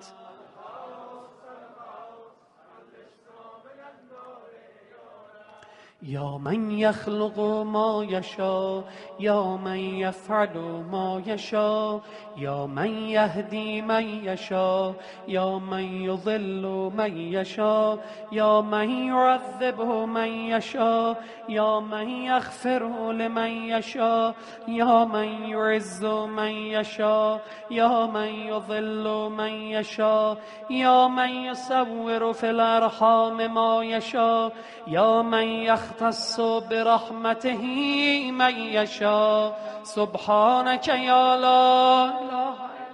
یا من یخلق ما یشاء یا من یفعل ما یشاء یا من یهدی من یشاء یا من یضل من یشاء یا من یعذب من یشاء یا من یغفر لمن یشاء یا من یعز من یشاء یا من یضل من یشاء یا من یصور فی الارحام ما یشاء یا من یختص برحمته من یشاء سبحانك یا لا اله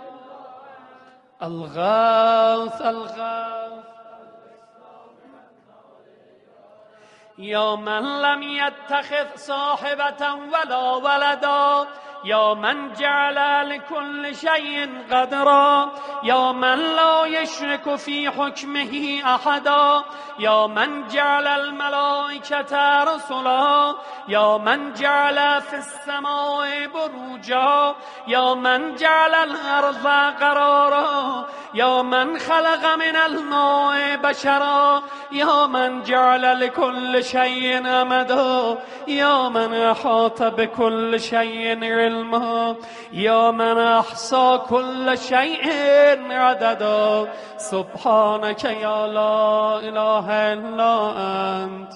الغوث الغوث یا من لم يتخذ صاحبة ولا ولدا یا من جعل لكل شيء قدرا یا من لا يشرك في حكمه احدا یا من جعل الملائكة رسلا یا من جعل في السماء بروجا یا من جعل الارض قرارا یا من خلق من الماء بشرا یا من جعل لكل شيء امدا یا من احاط بكل شيء علما یا من احصى كل شيء عددا سبحانك یا لا اله الا انت.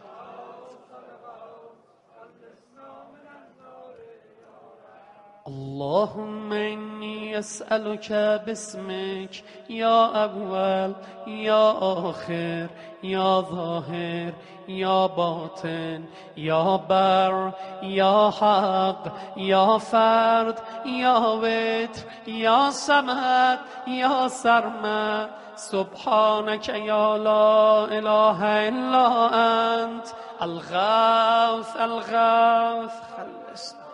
اللهم إني أسألك باسمك يا أول يا آخر يا ظاهر يا باطن يا بر يا حق يا فرد يا وتر يا صمد يا سرمد سبحانك يا لا إله إلا أنت الغوث الغوث خلصنا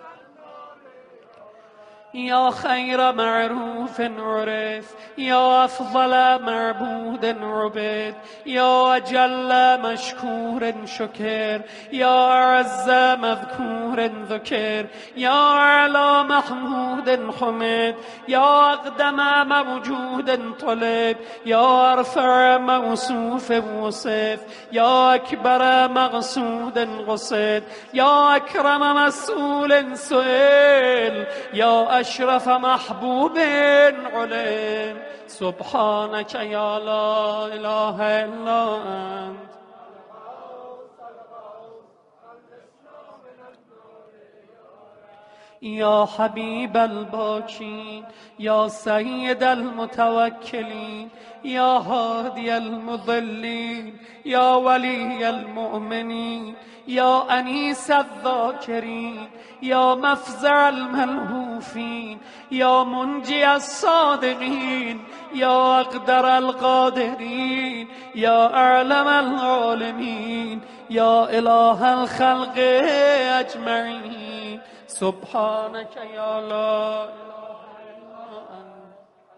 یا خیر معروف عرف یا افضل معبود عبد یا اجل مشکور شکر یا اعز مذکور ذکر یا اعلی محمود حمد یا اقدم موجود طلب یا ارفع موصوف وصف یا اکبر مقصود قصد یا اکرم مسئول سئل یا اشرف محبوب علم سبحانك یا لا اله الا انت. یا حبیب الباکین یا سید المتوکلین یا هادی المضلین یا ولی المؤمنین یا انیس الذاکرین یا مفزع الملهوفین یا منجی الصادقین یا اقدر القادرین یا اعلم العالمین یا اله الخلق اجمعین سبحانك یا لا اله الا انت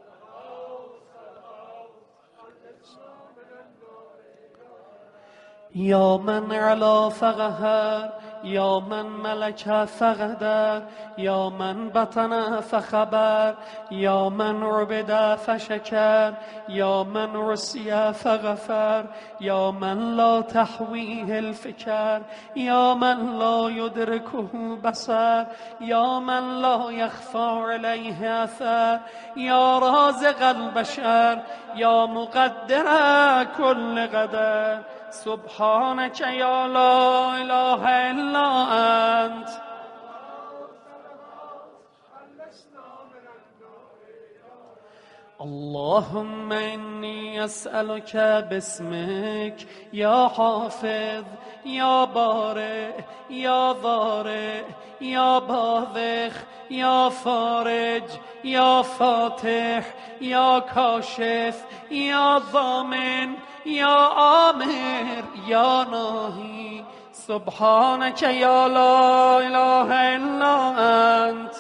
یا من علا فقهر یا من ملک فقدر یا من بطن فخبر یا من عبد فشکر یا من رسی فغفر یا من لا تحویه الفکر یا من لا یدرکه بصر یا من لا یخفى علیه اثر یا رازق البشر یا مقدر کل قدر سبحانك یا لا اله الا انت اللهم إني أسألك باسمك يا حافظ يا بارئ يا ضارئ يا باذخ يا فارج يا فاتح يا كاشف يا ضامن يا آمر يا ناهي سبحانك يا لا إله إلا أنت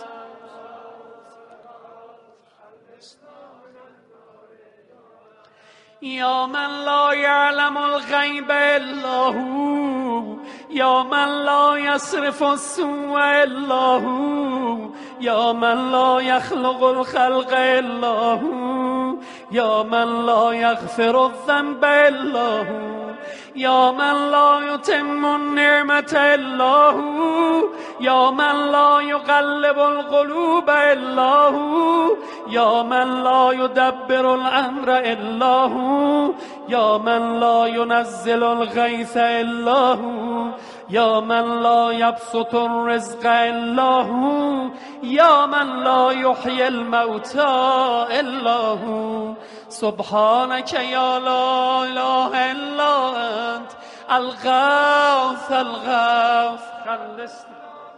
يا من لا يعلم الغيب إلا هو يا من لا يصرف السوء إلا هو يا من لا يخلق الخلق إلا هو يا من لا يغفر الذنب إلا هو يا من لا يتم النعمة إلا هو يا من لا يقلب القلوب إلا هو يا من لا يدبر الأمر إلا هو يا من لا ينزل الغيث إلا هو يا من لا يبسط الرزق إلا هو يا من لا يحيي الموتى إلا هو سبحانك يا لا إله إلا أنت الغوث الغوث خلصنا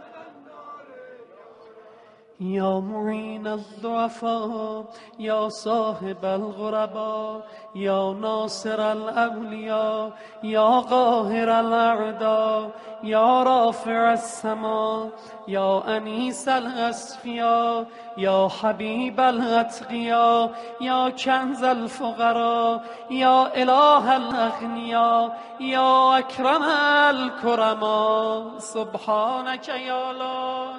يا معين الضعفاء يا صاحب الغرباء يا ناصر الأولياء يا قاهر الأعداء يا رافع السماء يا أنيس الأصفياء يا حبيب الأتقياء يا كنز الفقراء يا إله الأغنياء يا أكرم الكرماء سبحانك يا لا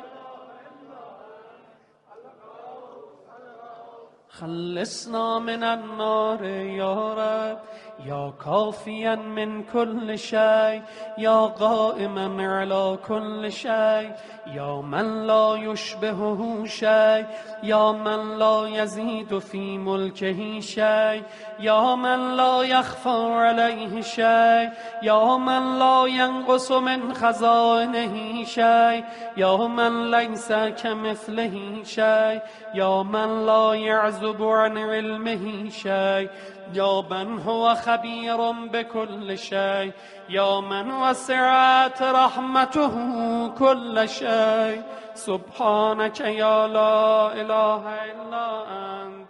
خلصنا من النار يا رب يا كافيا من كل شيء يا قائما على كل شيء يا من لا يشبهه شيء يا من لا يزيد في ملكه شيء يا من لا يخفى عليه شيء يا من لا ينقص من خزائنه شيء يا من ليس كمثله شيء يا من لا يعزب عن علمه شيء يا من هو خبير بكل شيء يا من وسعت رحمته كل شيء سبحانك يا لا إله إلا أنت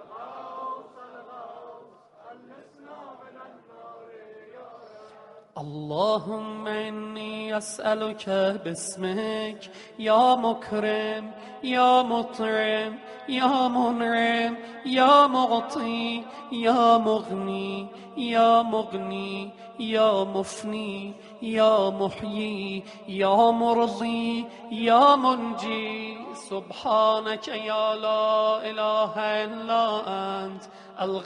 اللهم إني أسألك باسمك يا مكرم يا مطعم يا منعم يا معطي يا مغني يا مغني يا مفني يا محيي يا مرضي يا منجي سبحانك يا لا إله إلا أنت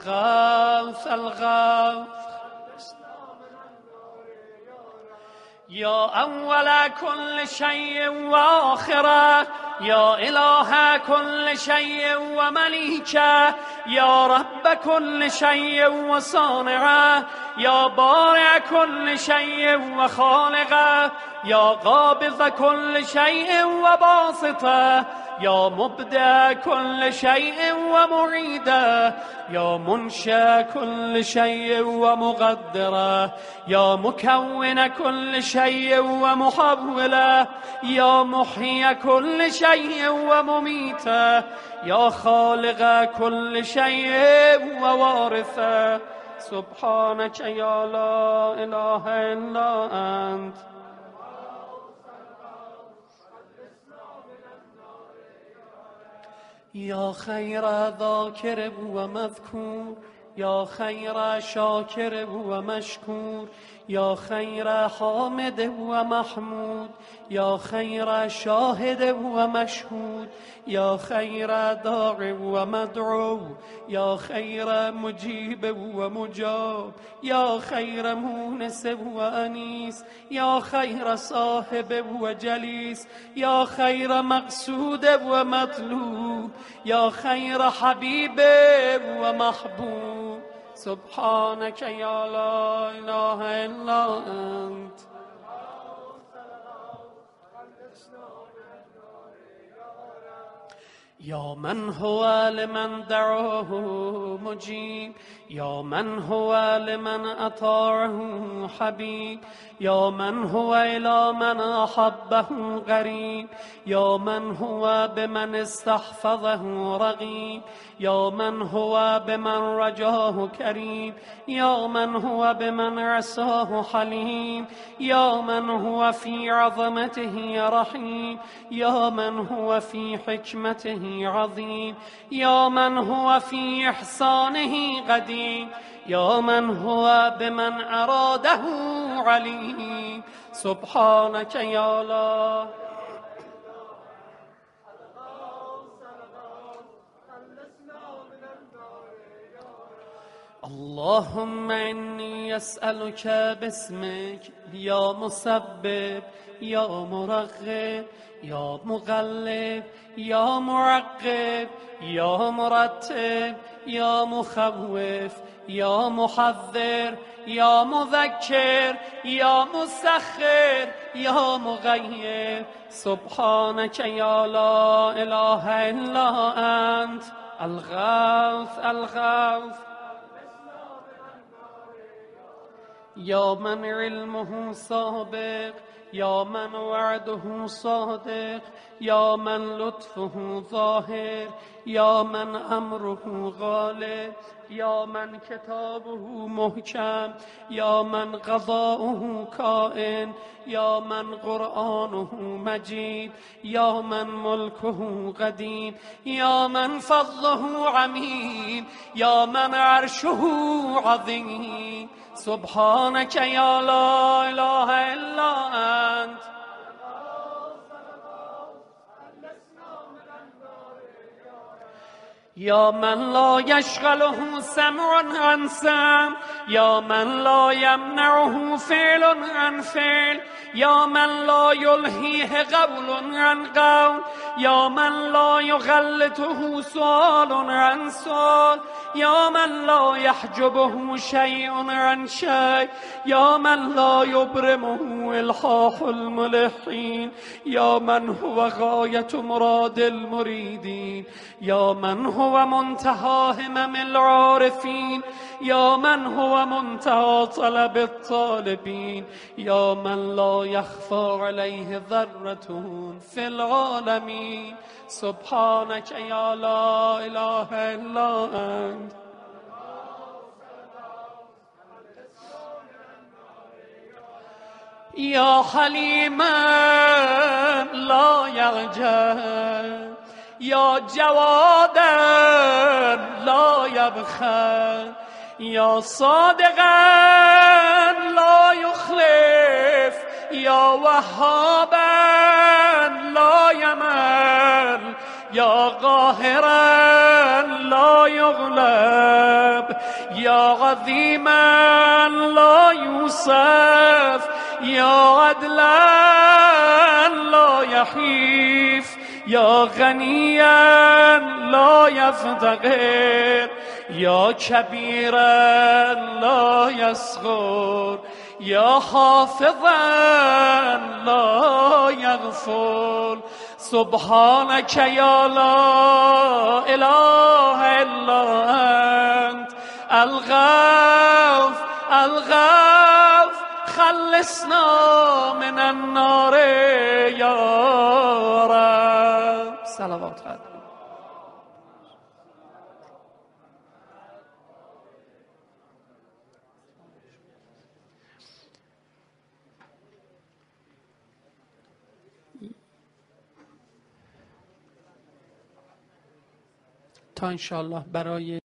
الغوث الغوث یا اول کل شیء و آخره، یا اله کل شیء و ملیکه، یا رب کل شیء و صانعه، یا بارع کل شیء و خالقه، یا قابض کل شیء و باسطه، یا مبدع کل شیء و معیده، یا منشأ کل شیء و مقدره، یا مکون کل شیء و محوله، یا محیی کل شیء و ممیته، یا خالق کل شیء و وارثه. سبحانك یا لا اله الا انت. یا خیر ذاکر و مذکور، یا خیر شاکر و مشکور، یا خیر حامد و محمود، یا خیر شاهد و مشهود، یا خیر داع و مدعو، یا خیر مجیب و مجاب، یا خیر مونس و انیس، یا خیر صاحب و جلیس، یا خیر مقصود و مطلوب، یا خیر حبیب و محبوب. سبحانك یا لا اله الا انت. یا من هو لمن دعاه مجیب، یا من هو لمن اطاعه حبیب، یا من هو الى من احبه قریب، یا من هو بمن استحفظه رقیب، یا من هو بمن رجاه کریم، یا من هو بمن عصاه حلیم، یا من هو فی عظمته رحیم، یا من هو فی حکمته عظیم، یا من هو فی احسانه قدیم، یا من هو بمن اراده علیم. سبحانك یا لا. اللهم إني أسألك باسمك يا مسبب يا مرغب يا مغلب يا معقب يا مرتب يا مخوف يا محذر يا مذكر يا مسخر يا مغير. سبحانك يا لا إله إلا أنت الغوث الغوث. یا من علمه سابق، یا من وعده صادق، یا من لطفه ظاهر، یا من امره غالب، یا من کتابه محکم، یا من قضاؤه کائن، یا من قرآنه مجید، یا من ملکه قدیم، یا من فضله عمیم، یا من عرشه عظیم. سبحانك يا لا إله إلا أنت. يا من لا يشغله سمع عن سمع، يا من لا يمنعه فعل عن فعل، يا من لا يلهيه قول عن قول، يا من لا يغلطه سؤال عن سؤال، يا من لا يحجبه شيء عن شيء، يا من لا يبرمه إلحاح الملحين، يا من هو غاية مراد المريدين، يا من هو منتهى همم العارفين، يا من هو منتهى طلب الطالبين، يا من لا يخفى عليه ذرة في العالمين. سبحانك يا لا إله إلا أنت. يا حليما لا يعجل، يا جوادا لا يبخل، يا صادقا لا يخلف، يا وهابا لا يمل، يا قاهرا لا يغلب، يا عظيما لا يوصف، یا عدلا لا یحیف یا غنیا لا یفتقر یا کبیرا لا یصغر یا حافظا لا یغفل سبحانك یا لا اله الا انت الغوث خلصنا من النار یا رب. صلوات قدر. تا انشاءالله برای